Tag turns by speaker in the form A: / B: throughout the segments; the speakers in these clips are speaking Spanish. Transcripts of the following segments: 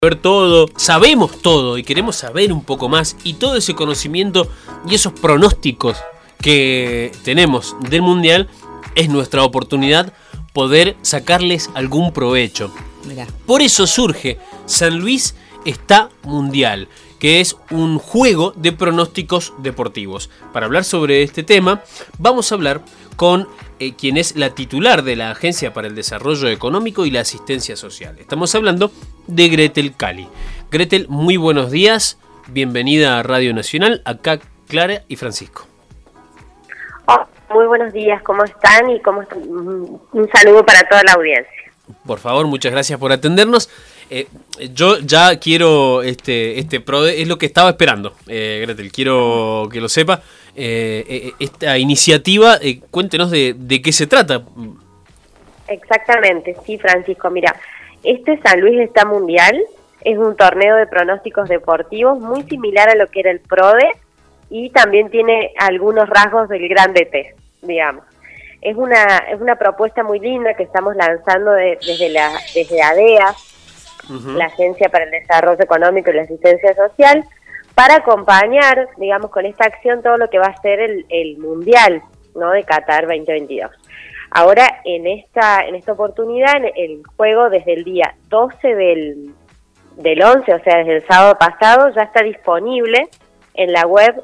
A: Saber todo, sabemos todo y queremos saber un poco más, y todo ese conocimiento y esos pronósticos que tenemos del Mundial es nuestra oportunidad poder sacarles algún provecho.
B: Mirá.
A: Por eso surge San Luis está Mundial, que es un juego de pronósticos deportivos. Para hablar sobre este tema vamos a hablar con quien es la titular de la Agencia para el Desarrollo Económico y la Asistencia Social. Estamos hablando de Gretel Cali. Gretel, muy buenos días, bienvenida a Radio Nacional, acá Clara y Francisco.
C: Muy buenos días, ¿cómo están? Un saludo para toda la audiencia.
A: Por favor, muchas gracias por atendernos. Yo ya quiero, es lo que estaba esperando, Gretel, quiero que lo sepa. Esta iniciativa, cuéntenos de qué se trata.
C: Exactamente, sí, Francisco, mira, San Luis está Mundial, es un torneo de pronósticos deportivos muy similar a lo que era el PRODE y también tiene algunos rasgos del Gran DT, digamos. Es una propuesta muy linda que estamos lanzando desde ADEA, la Agencia para el Desarrollo Económico y la Asistencia Social, para acompañar, digamos, con esta acción todo lo que va a ser el Mundial, ¿no?, de Qatar 2022. Ahora, en esta oportunidad, el juego desde el día 12 del 11, o sea, desde el sábado pasado, ya está disponible en la web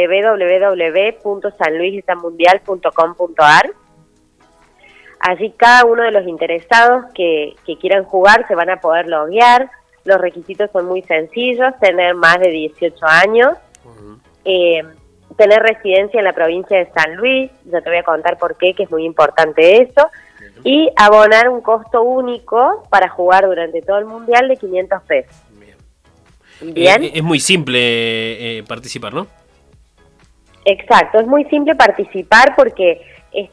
C: www.sanluisestamundial.com.ar. Allí cada uno de los interesados que quieran jugar se van a poder loguear. Los requisitos son muy sencillos: tener más de 18 años, tener residencia en la provincia de San Luis, ya te voy a contar por qué, que es muy importante eso, y abonar un costo único para jugar durante todo el Mundial de 500 pesos. Bien.
A: Es muy simple participar, ¿no?
C: Exacto, es muy simple participar porque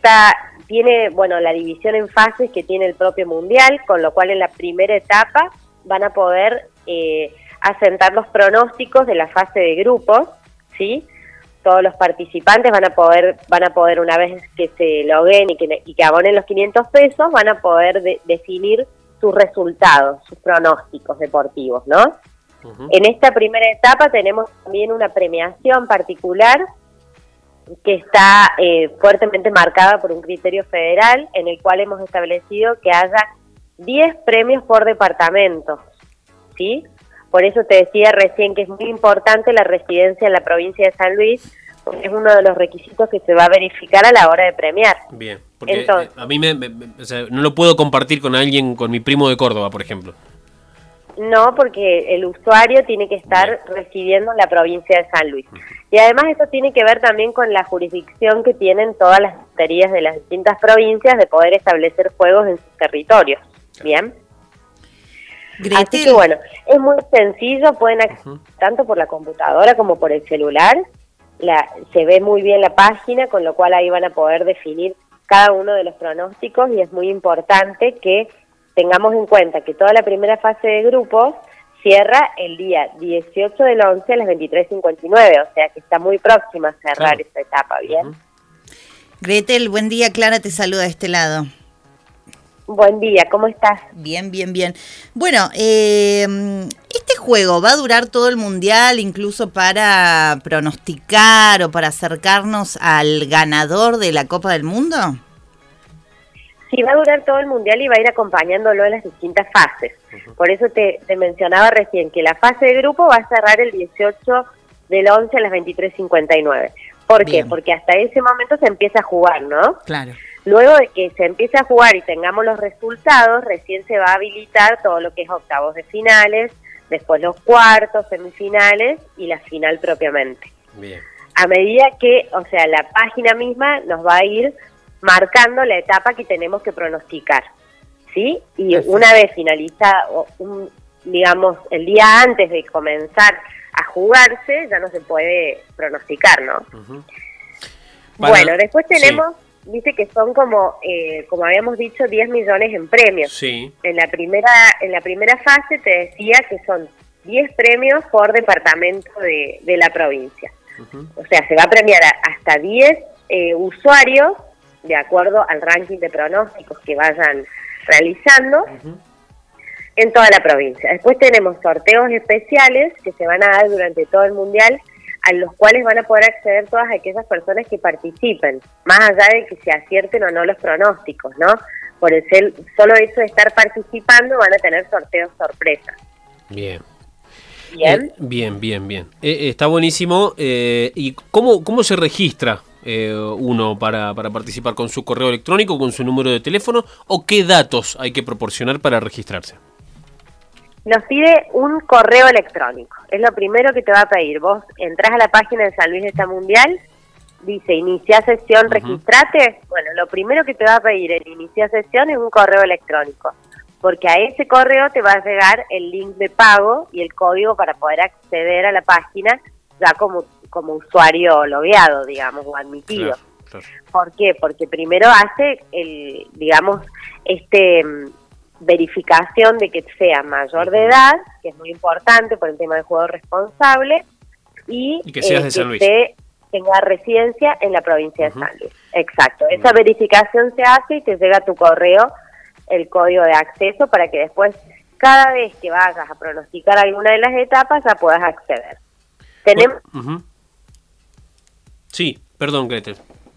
C: tiene, la división en fases que tiene el propio Mundial, con lo cual en la primera etapa van a poder asentar los pronósticos de la fase de grupos, ¿sí? Todos los participantes van a poder una vez que se logueen y que abonen los 500 pesos, van a poder definir sus resultados, sus pronósticos deportivos, ¿no? Uh-huh. En esta primera etapa tenemos también una premiación particular que está fuertemente marcada por un criterio federal, en el cual hemos establecido que haya 10 premios por departamento, ¿sí? Por eso te decía recién que es muy importante la residencia en la provincia de San Luis, porque es uno de los requisitos que se va a verificar a la hora de premiar.
A: Bien, porque entonces, a mí no lo puedo compartir con alguien, con mi primo de Córdoba, por ejemplo.
C: No, porque el usuario tiene que estar residiendo en la provincia de San Luis. Y además esto tiene que ver también con la jurisdicción que tienen todas las loterías de las distintas provincias de poder establecer juegos en sus territorios. Bien.
B: Gretel.
C: Así que bueno, es muy sencillo, pueden acceder tanto por la computadora como por el celular. Se ve muy bien la página, con lo cual ahí van a poder definir cada uno de los pronósticos, y es muy importante que tengamos en cuenta que toda la primera fase de grupos cierra el día 18 del 11 a las 23:59, o sea que está muy próxima a cerrar esta etapa, ¿bien?
B: Gretel, buen día, Clara te saluda de este lado.
C: Buen día, ¿cómo estás?
B: Bien. Bueno, ¿este juego va a durar todo el Mundial, incluso para pronosticar o para acercarnos al ganador de la Copa del Mundo?
C: Sí, va a durar todo el Mundial y va a ir acompañándolo en las distintas fases. Por eso te mencionaba recién que la fase de grupo va a cerrar el 18 del 11 a las 23:59. ¿Por qué? Porque hasta ese momento se empieza a jugar, ¿no?
B: Claro.
C: Luego de que se empiece a jugar y tengamos los resultados, recién se va a habilitar todo lo que es octavos de finales, después los cuartos, semifinales y la final propiamente. Bien. A medida que, la página misma nos va a ir marcando la etapa que tenemos que pronosticar, ¿sí? Y perfecto. Una vez finalizado, el día antes de comenzar a jugarse, ya no se puede pronosticar, ¿no? Uh-huh. Bueno, después tenemos, dice que son como habíamos dicho, 10 millones en premios. Sí. En la primera fase te decía que son 10 premios por departamento de la provincia. Uh-huh. O sea, se va a premiar hasta 10 usuarios de acuerdo al ranking de pronósticos que vayan realizando. Uh-huh. en toda la provincia. Después tenemos sorteos especiales que se van a dar durante todo el mundial, a los cuales van a poder acceder todas aquellas personas que participen, más allá de que se acierten o no los pronósticos, ¿no? Por el solo hecho de estar participando van a tener sorteos sorpresa.
A: Bien.
C: ¿Bien?
A: Bien. Está buenísimo. ¿Y cómo se registra uno para participar? ¿Con su correo electrónico, con su número de teléfono? ¿O qué datos hay que proporcionar para registrarse?
C: Nos pide un correo electrónico. Es lo primero que te va a pedir. Vos entrás a la página de San Luis está Mundial, dice inicia sesión, registrate. Bueno, lo primero que te va a pedir en inicia sesión es un correo electrónico, porque a ese correo te va a llegar el link de pago y el código para poder acceder a la página ya como usuario logueado, digamos, o admitido.
A: Claro.
C: ¿Por qué? Porque primero hace verificación de que sea mayor de edad, que es muy importante por el tema del juego responsable, y
A: que seas de San Luis.
C: Tenga residencia en la provincia de San Luis. Exacto. Esa verificación se hace y te llega a tu correo el código de acceso para que después, cada vez que vayas a pronosticar alguna de las etapas, ya puedas acceder. Tenemos...
A: Sí, perdón, Gretel.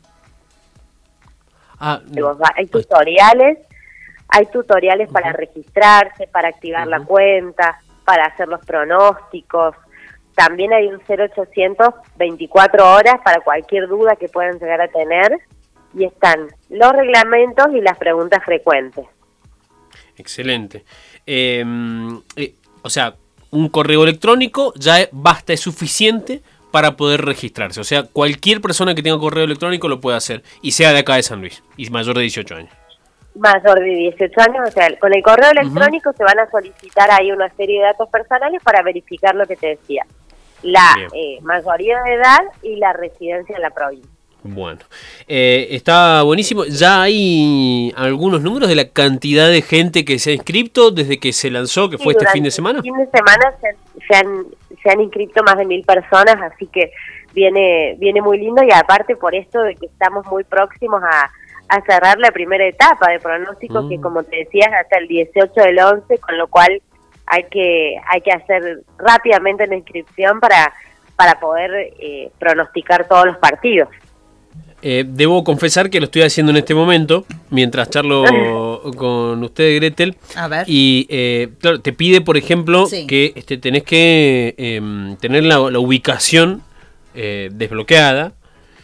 C: Hay tutoriales para registrarse, para activar la cuenta, para hacer los pronósticos. También hay un 0800 24 horas para cualquier duda que puedan llegar a tener. Y están los reglamentos y las preguntas frecuentes.
A: Excelente. O sea, un correo electrónico ya basta, es suficiente para poder registrarse. O sea, cualquier persona que tenga correo electrónico lo puede hacer y sea de acá de San Luis y mayor de 18 años.
C: Mayor de 18 años, o sea, con el correo electrónico se van a solicitar ahí una serie de datos personales para verificar lo que te decía. La mayoría de edad y la residencia en la provincia.
A: Bueno, está buenísimo. ¿Ya hay algunos números de la cantidad de gente que se ha inscrito desde que se lanzó, que fue este fin de semana?
C: Este fin de semana se han inscrito más de 1000 personas, así que viene muy lindo, y aparte por esto de que estamos muy próximos a cerrar la primera etapa de pronóstico, que como te decías, hasta el 18 del 11, con lo cual hay que hacer rápidamente la inscripción para poder pronosticar todos los partidos.
A: Debo confesar que lo estoy haciendo en este momento, mientras charlo con usted, Gretel. A ver. Y claro, te pide, por ejemplo, que tenés que tener la ubicación desbloqueada.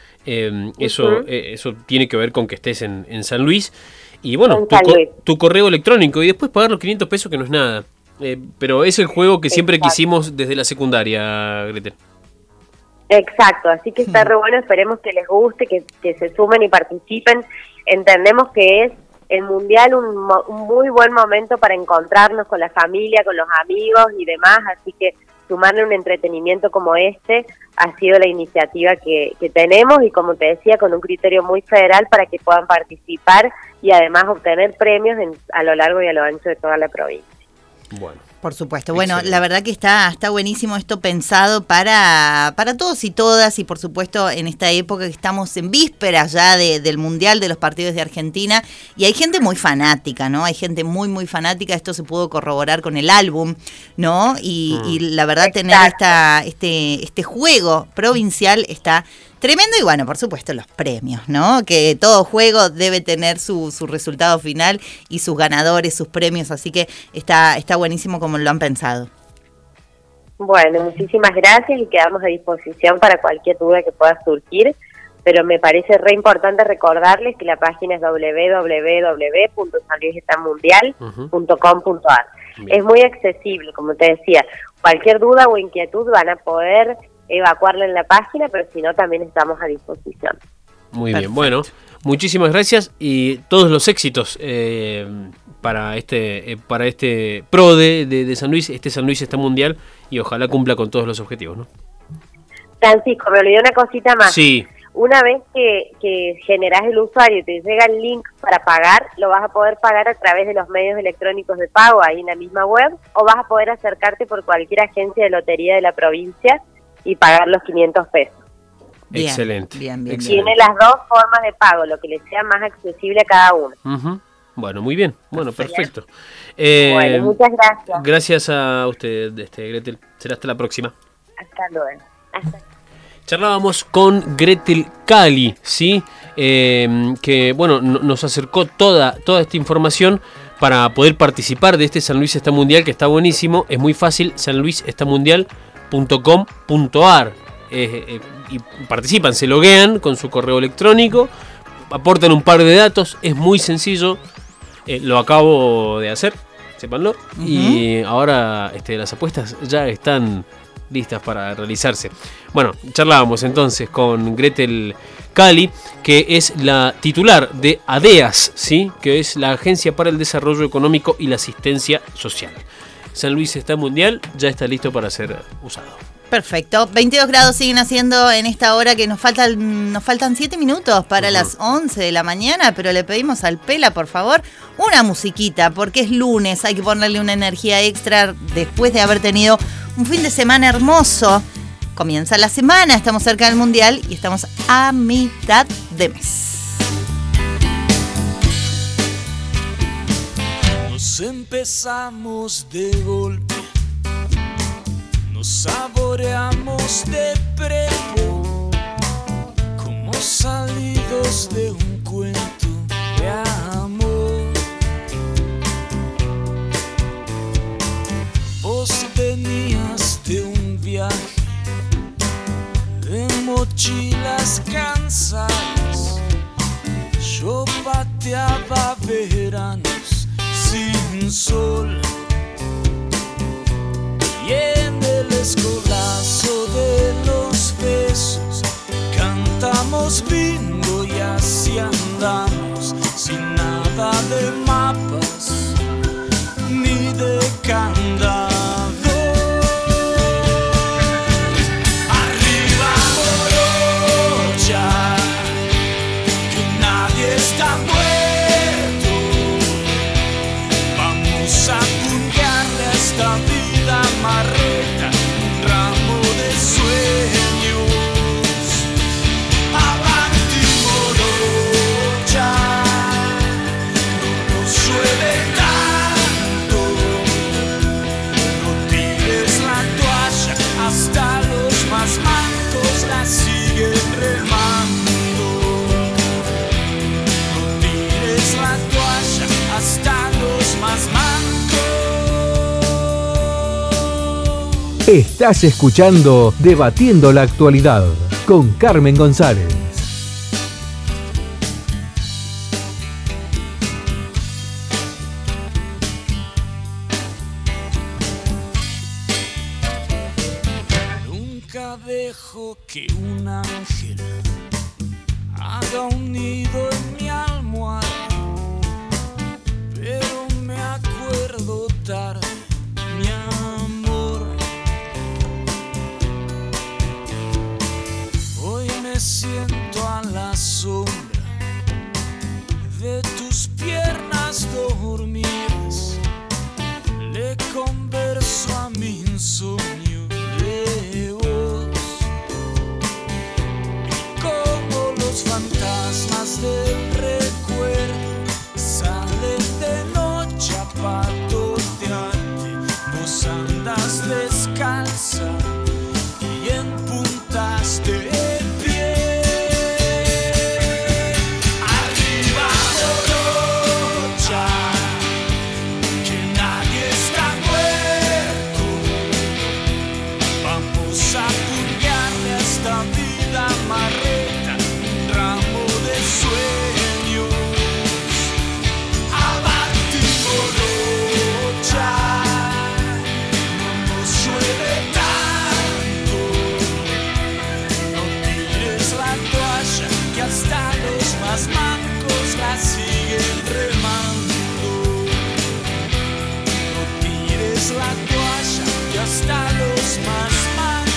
A: Eso tiene que ver con que estés en San Luis. Y bueno, tu correo electrónico. Y después pagar los 500 pesos, que no es nada. Pero es el juego que siempre quisimos desde la secundaria, Gretel.
C: Exacto, así que está re bueno, esperemos que les guste, que se sumen y participen. Entendemos que es el Mundial un muy buen momento para encontrarnos con la familia, con los amigos y demás, así que sumarle un entretenimiento como este ha sido la iniciativa que tenemos, y como te decía, con un criterio muy federal para que puedan participar y además obtener premios a lo largo y a lo ancho de toda la provincia.
A: Bueno.
B: Por supuesto. Bueno, excelente. La verdad que está buenísimo esto pensado para todos y todas, y por supuesto en esta época que estamos en vísperas ya del Mundial, de los partidos de Argentina, y hay gente muy fanática, ¿no? Hay gente muy, muy fanática. Esto se pudo corroborar con el álbum, ¿no? Y la verdad, tener este juego provincial está tremendo. Y bueno, por supuesto los premios, ¿no? Que todo juego debe tener su resultado final y sus ganadores, sus premios, así que está buenísimo como lo han pensado.
C: Bueno, muchísimas gracias y quedamos a disposición para cualquier duda que pueda surgir, pero me parece re importante recordarles que la página es www.sanluisestamundial.com.ar. Es muy accesible, como te decía. Cualquier duda o inquietud van a poder evacuarla en la página, pero si no, también estamos a disposición.
A: Muy bien, bueno, muchísimas gracias y todos los éxitos para este pro de San Luis, San Luis está Mundial, y ojalá cumpla con todos los objetivos, ¿no?
C: Francisco, me olvidé una cosita más.
A: Sí.
C: Una vez que generás el usuario y te llega el link para pagar, lo vas a poder pagar a través de los medios electrónicos de pago ahí en la misma web, o vas a poder acercarte por cualquier agencia de lotería de la provincia y pagar los 500 pesos.
B: Bien,
A: excelente.
B: Bien.
C: Tiene las dos formas de pago, lo que les sea más accesible a cada uno.
A: Bueno, muy bien. Bueno, perfecto.
C: Bueno, muchas gracias.
A: Gracias a usted, Gretel. Será hasta la próxima.
C: Hasta luego.
A: Charlábamos con Gretel Cali, ¿sí? Que bueno, nos acercó toda esta información para poder participar de este San Luis está Mundial, que está buenísimo. Es muy fácil, sanluisestamundial.com.ar. Y participan, se loguean con su correo electrónico, aportan un par de datos, es muy sencillo. Lo acabo de hacer, sépanlo. Y ahora las apuestas ya están listas para realizarse. Bueno, charlábamos entonces con Gretel Cali, que es la titular de ADEAS, ¿sí? Que es la Agencia para el Desarrollo Económico y la Asistencia Social. San Luis está Mundial, ya está listo para ser usado.
B: Perfecto. 22 grados siguen haciendo en esta hora que nos faltan 7 minutos para las 11 de la mañana, pero le pedimos al Pela, por favor, una musiquita, porque es lunes, hay que ponerle una energía extra después de haber tenido un fin de semana hermoso. Comienza la semana, estamos cerca del Mundial y estamos a mitad de mes.
D: Nos empezamos de golpe, nos saboreamos de prepo, como salidos de un cuento de amor. Vos venías de un viaje de mochilas cansadas, yo pateaba veranos sin sol. Y en el escolazo de los besos cantamos bingo y así andamos, sin nada de mapas ni de candado. Arriba Morocha, que nadie está muerto, vamos a puntearle a esta vida marreta, un ramo de sueños. Avanti Morocha, no nos llueve tanto, no tires la toalla, hasta los más mancos la siguen remando. No tires la toalla, hasta los más mancos.
E: Estás escuchando Debatiendo la Actualidad con Carmen González.
D: Nunca dejo que un ángel haga un nido en mi almohada, pero me acuerdo tarde, mi amor. Hoy me siento a la sombra de tus piernas dormidas, le converso a mi insomnio de vos, y como los fantasmas del recuerdo salen de noche a patotearte, vos andas descalza y en puntas de pie. Arriba Morocha, que nadie está muerto, vamos a purgarle a esta vida marreta, un ramo de sueños. Avanti Morocha, no nos llueve tanto, no tires la toalla, que hasta los más mancos la siguen remando. No tires la toalla, que hasta los más mancos.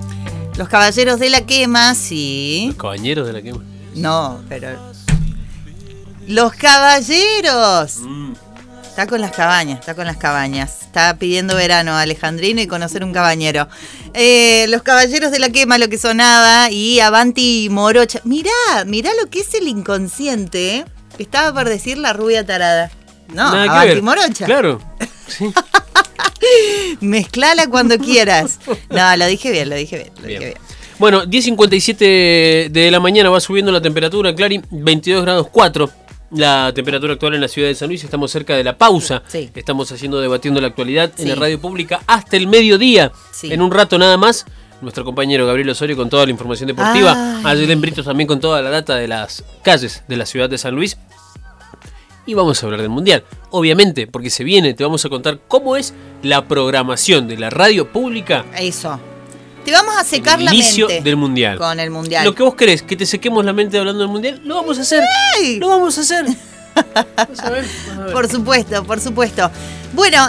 B: Los Caballeros de la Quema, sí.
A: Los Caballeros de la Quema.
B: No, pero Los Caballeros. Está con las cabañas. Está pidiendo verano a Alejandrino y conocer un cabañero. Los Caballeros de la Quema, lo que sonaba, y Avanti Morocha. Mirá lo que es el inconsciente, ¿eh? Estaba por decir la rubia tarada. No,
A: Nada que
B: Avanti
A: ver.
B: Morocha.
A: Claro. Sí.
B: Mezclala cuando quieras. No, lo dije bien.
A: Bueno, 10:57 de la mañana va subiendo la temperatura, Clary, 22 grados 4. La temperatura actual en la ciudad de San Luis, estamos cerca de la pausa.
B: Sí.
A: Estamos debatiendo la actualidad en
B: Sí.
A: la radio pública hasta el mediodía.
B: Sí.
A: En un rato nada más, nuestro compañero Gabriel Osorio con toda la información deportiva. Ayelen Britos también con toda la data de las calles de la ciudad de San Luis. Y vamos a hablar del Mundial, obviamente, porque se viene, te vamos a contar cómo es la programación de la radio pública.
B: Eso. Te vamos a secar
A: El
B: la
A: inicio
B: mente
A: del Mundial.
B: con el Mundial.
A: Lo que vos querés, que te sequemos la mente hablando del Mundial, lo vamos a hacer.
B: ¡Ay!
A: Lo vamos a hacer. Vas a ver.
B: Por supuesto. Bueno,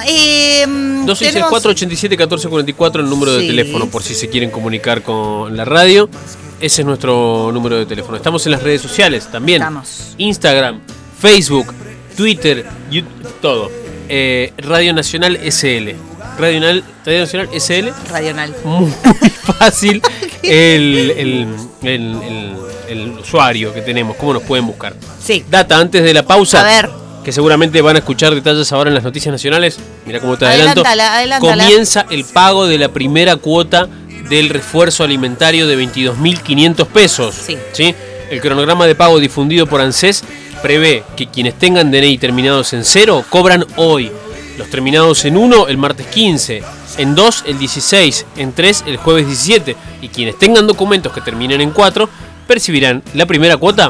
A: 2664-87-1444, el número de
B: Sí.
A: teléfono, por si se quieren comunicar con la radio. Ese es nuestro número de teléfono. Estamos en las redes sociales también.
B: Estamos.
A: Instagram, Facebook, Twitter, YouTube, todo. Radio Nacional SL. Radio Nacional SL.
B: Radional.
A: Muy fácil el usuario que tenemos. ¿Cómo nos pueden buscar?
B: Sí.
A: Data antes de la pausa.
B: A ver.
A: Que seguramente van a escuchar detalles ahora en las noticias nacionales. Mira cómo te adelanto.
B: Adelántala.
A: Comienza el pago de la primera cuota del refuerzo alimentario de 22.500 pesos.
B: Sí.
A: El cronograma de pago difundido por ANSES prevé que quienes tengan DNI terminados en 0 cobran hoy. Los terminados en 1 el martes 15, en 2 el 16, en 3 el jueves 17. Y quienes tengan documentos que terminen en 4 percibirán la primera cuota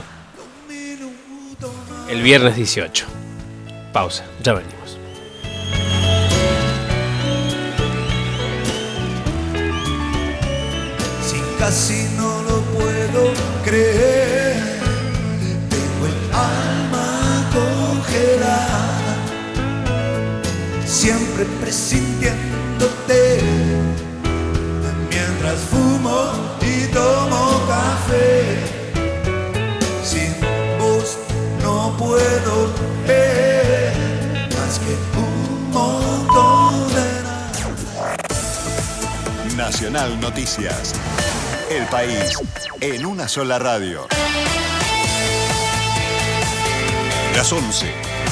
A: el viernes 18. Pausa, ya venimos.
D: Si casi no lo puedo creer, tengo el alma congelada, siempre presintiéndote, mientras fumo y tomo café. Sin vos no puedo ver más que un montón de nada.
F: Nacional Noticias. El país en una sola radio. Las 11.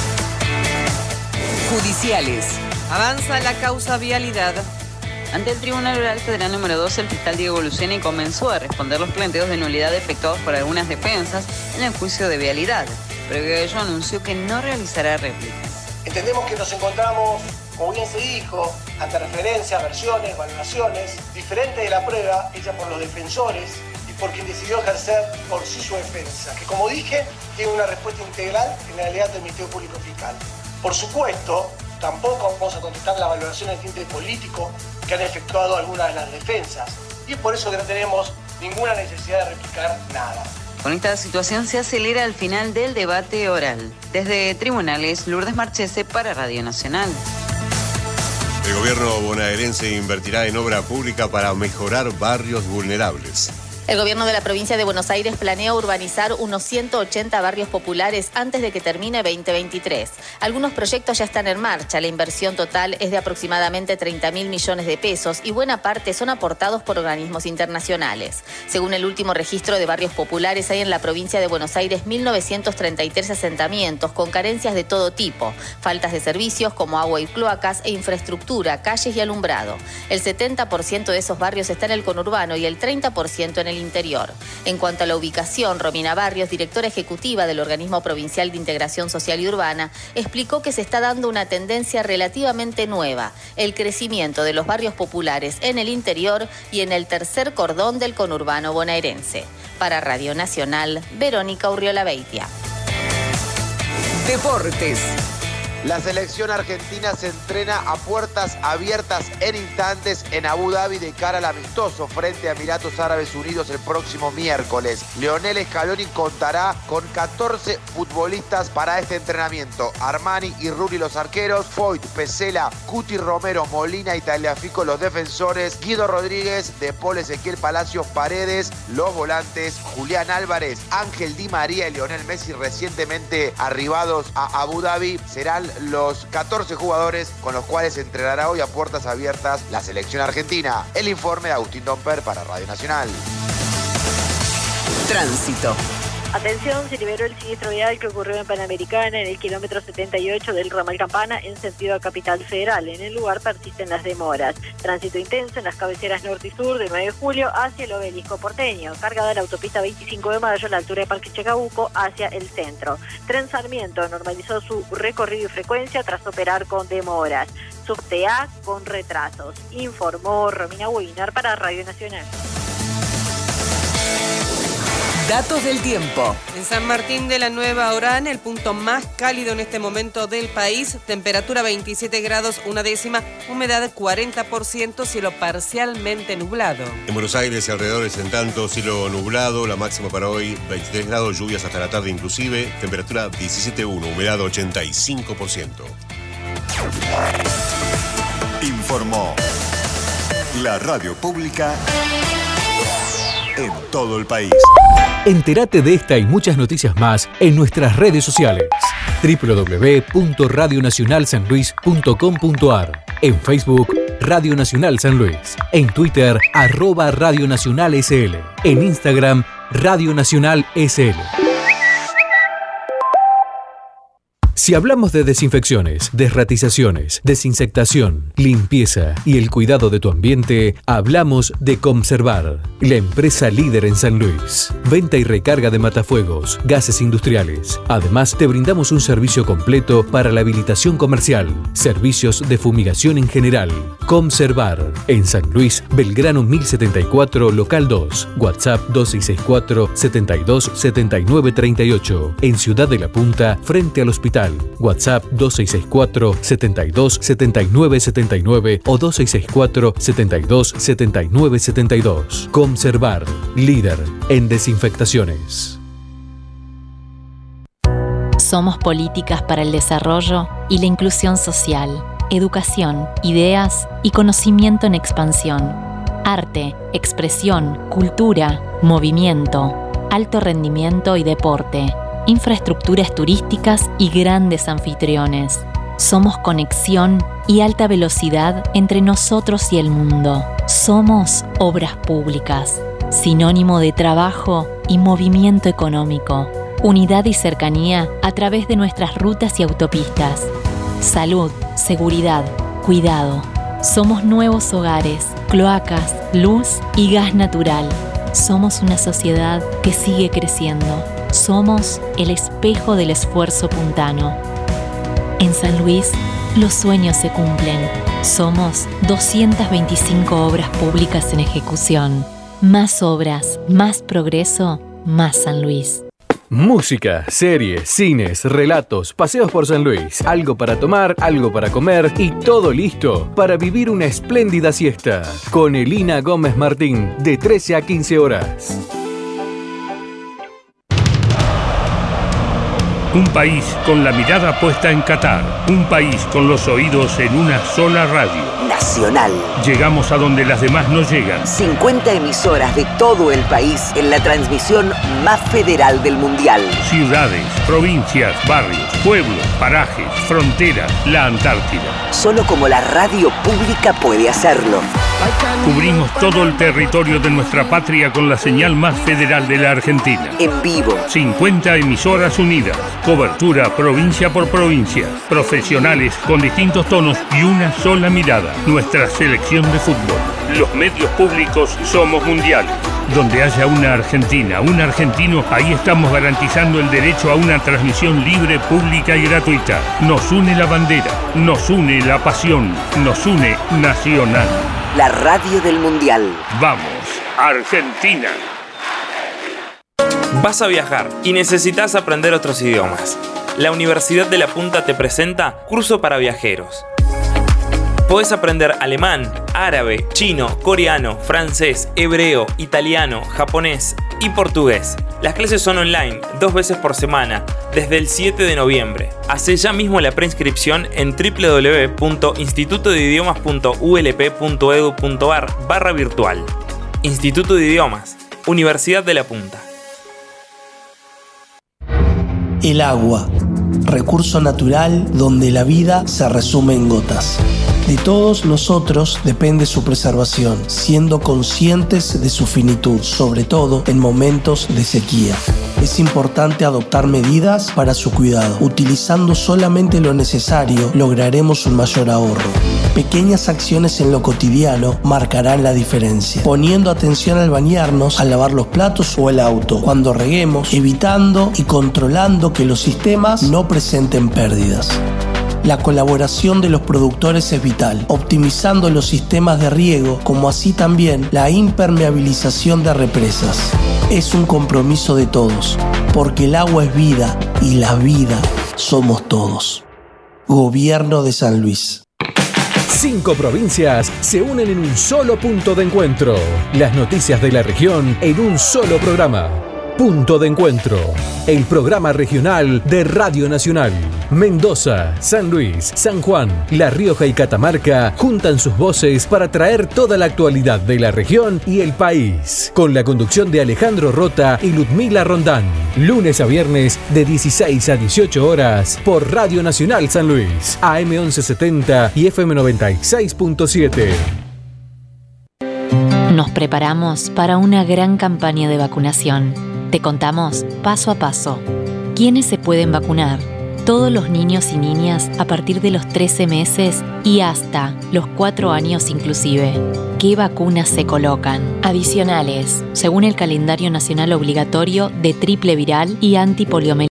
G: Judiciales.
H: Avanza la causa vialidad.
G: Ante el Tribunal Oral Federal número 2, el fiscal Diego Luceni comenzó a responder los planteos de nulidad efectuados por algunas defensas en el juicio de vialidad. Previo a ello anunció que no realizará réplicas.
I: Entendemos que nos encontramos, como bien se dijo, ante referencias, versiones, valoraciones diferentes de la prueba hecha por los defensores y por quien decidió ejercer por sí su defensa, que como dije, tiene una respuesta integral en la legalidad del Ministerio Público Fiscal. Por supuesto, tampoco vamos a contestar las valoraciones de tinte político que han efectuado algunas de las defensas, y es por eso que no tenemos ninguna necesidad de replicar nada.
G: Con esta situación se acelera el final del debate oral. Desde Tribunales, Lourdes Marchese para Radio Nacional.
F: El gobierno bonaerense invertirá en obra pública para mejorar barrios vulnerables.
J: El gobierno de la provincia de Buenos Aires planea urbanizar unos 180 barrios populares antes de que termine 2023. Algunos proyectos ya están en marcha. La inversión total es de aproximadamente 30.000 millones de pesos y buena parte son aportados por organismos internacionales. Según el último registro de barrios populares, hay en la provincia de Buenos Aires 1.933 asentamientos con carencias de todo tipo, faltas de servicios como agua y cloacas e infraestructura, calles y alumbrado. El 70% de esos barrios está en el conurbano y el 30% en el interior. En cuanto a la ubicación, Romina Barrios, directora ejecutiva del Organismo Provincial de Integración Social y Urbana, explicó que se está dando una tendencia relativamente nueva, el crecimiento de los barrios populares en el interior y en el tercer cordón del conurbano bonaerense. Para Radio Nacional, Verónica Urriola Beitia.
H: Deportes.
K: La selección argentina se entrena a puertas abiertas en instantes en Abu Dhabi de cara al amistoso frente a Emiratos Árabes Unidos el próximo miércoles. Lionel Scaloni contará con 14 futbolistas para este entrenamiento. Armani y Rulli los arqueros, Foyt, Pesela, Cuti, Romero, Molina y Tagliafico los defensores, Guido Rodríguez, De Paul, Ezequiel Palacios, Paredes, los volantes, Julián Álvarez, Ángel Di María y Lionel Messi recientemente arribados a Abu Dhabi serán los 14 jugadores con los cuales entrenará hoy a puertas abiertas la selección argentina. El informe de Agustín Domper para Radio Nacional.
L: Tránsito.
M: Atención, se liberó el siniestro vial que ocurrió en Panamericana en el kilómetro 78 del ramal Campana en sentido a Capital Federal. En el lugar persisten las demoras. Tránsito intenso en las cabeceras norte y sur de 9 de julio hacia el obelisco porteño. Cargada la autopista 25 de mayo a la altura de Parque Chacabuco hacia el centro. Tren Sarmiento normalizó su recorrido y frecuencia tras operar con demoras. Subte A con retrasos. Informó Romina Wiener para Radio Nacional.
L: Datos del tiempo.
H: En San Martín de la Nueva Orán, el punto más cálido en este momento del país, temperatura 27 grados, una décima, humedad 40%, cielo parcialmente nublado.
F: En Buenos Aires y alrededores, en tanto, cielo nublado, la máxima para hoy 23 grados, lluvias hasta la tarde inclusive, temperatura 17,1, humedad 85%.
N: Informó la radio pública en todo el país.
E: Entérate de esta y muchas noticias más en nuestras redes sociales. www.radionacionalsanluis.com.ar. En Facebook, Radio Nacional San Luis. En Twitter, @Radio Nacional SL. En Instagram, Radio Nacional SL. Si hablamos de desinfecciones, desratizaciones, desinsectación, limpieza y el cuidado de tu ambiente, hablamos de Comservar, la empresa líder en San Luis. Venta y recarga de matafuegos, gases industriales. Además, te brindamos un servicio completo para la habilitación comercial, servicios de fumigación en general. Comservar, en San Luis, Belgrano 1074, local 2, WhatsApp 2664 72 79 38. En Ciudad de la Punta, frente al hospital. WhatsApp 2664 72 79 79 o 2664 72 79 72. Comservar, líder en desinfectaciones.
O: Somos políticas para el desarrollo y la inclusión social, educación, ideas y conocimiento en expansión, arte, expresión, cultura, movimiento, alto rendimiento y deporte, infraestructuras turísticas y grandes anfitriones. Somos conexión y alta velocidad entre nosotros y el mundo. Somos obras públicas, sinónimo de trabajo y movimiento económico. Unidad y cercanía a través de nuestras rutas y autopistas. Salud, seguridad, cuidado. Somos nuevos hogares, cloacas, luz y gas natural. Somos una sociedad que sigue creciendo. Somos el espejo del esfuerzo puntano. En San Luis, los sueños se cumplen. Somos 225 obras públicas en ejecución. Más obras, más progreso, más San Luis.
E: Música, series, cines, relatos, paseos por San Luis, algo para tomar, algo para comer y todo listo para vivir una espléndida siesta. Con Elina Gómez Martín, de 13 a 15 horas.
P: Un país con la mirada puesta en Qatar. Un país con los oídos en una sola radio.
L: Nacional.
P: Llegamos a donde las demás no llegan.
L: 50 emisoras de todo el país en la transmisión más federal del Mundial.
P: Ciudades, provincias, barrios, pueblos, parajes, fronteras, la Antártida.
L: Solo como la radio pública puede hacerlo.
P: Cubrimos todo el territorio de nuestra patria con la señal más federal de la Argentina.
L: En vivo.
P: 50 emisoras unidas. Cobertura provincia por provincia. Profesionales con distintos tonos y una sola mirada. Nuestra selección de fútbol. Los medios públicos somos mundiales. Donde haya una Argentina, un argentino, ahí estamos garantizando el derecho a una transmisión libre, pública y gratuita. Nos une la bandera, nos une la pasión, nos une Nacional.
L: La radio del Mundial.
P: Vamos, Argentina.
Q: Vas a viajar y necesitas aprender otros idiomas. la Universidad de La Punta te presenta Curso para Viajeros. Podés aprender alemán, árabe, chino, coreano, francés, hebreo, italiano, japonés y portugués. Las clases son online, 2 veces por semana, desde el 7 de noviembre. Hacé ya mismo la preinscripción en www.institutodidiomas.ulp.edu.ar/virtual. Instituto de Idiomas, Universidad de La Punta.
R: El agua, recurso natural donde la vida se resume en gotas. De todos nosotros depende su preservación, siendo conscientes de su finitud, sobre todo en momentos de sequía. Es importante adoptar medidas para su cuidado. Utilizando solamente lo necesario, lograremos un mayor ahorro. Pequeñas acciones en lo cotidiano marcarán la diferencia. Poniendo atención al bañarnos, al lavar los platos o el auto. Cuando reguemos, evitando y controlando que los sistemas no presenten pérdidas. La colaboración de los productores es vital, optimizando los sistemas de riego, como así también la impermeabilización de represas. Es un compromiso de todos, porque el agua es vida y la vida somos todos. Gobierno de San Luis.
E: 5 provincias se unen en un solo punto de encuentro. Las noticias de la región en un solo programa. Punto de Encuentro, el programa regional de Radio Nacional. Mendoza, San Luis, San Juan, La Rioja y Catamarca juntan sus voces para traer toda la actualidad de la región y el país. Con la conducción de Alejandro Rota y Ludmila Rondán. Lunes a viernes de 16 a 18 horas por Radio Nacional San Luis, AM 1170 y FM 96.7.
O: Nos preparamos para una gran campaña de vacunación. Te contamos paso a paso. ¿Quiénes se pueden vacunar? Todos los niños y niñas a partir de los 13 meses y hasta los 4 años inclusive. ¿Qué vacunas se colocan? Adicionales, según el calendario nacional obligatorio de triple viral y antipoliomielitis.